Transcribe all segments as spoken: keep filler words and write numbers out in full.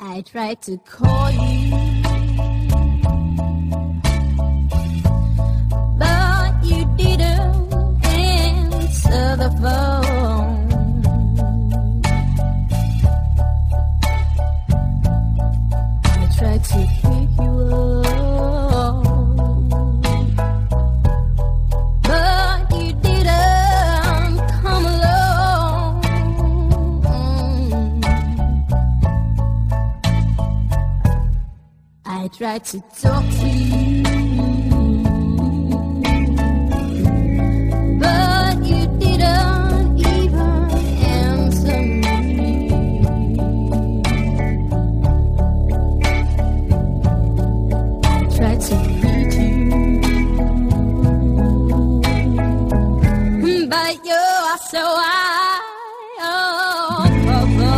I tried to call you, but you didn't answer the phone. I tried to pick you up, but you didn't come along. I tried to talk to you, but you didn't even answer me. I tried to reach you, but you're so high above.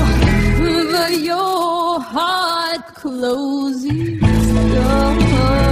Closes the door.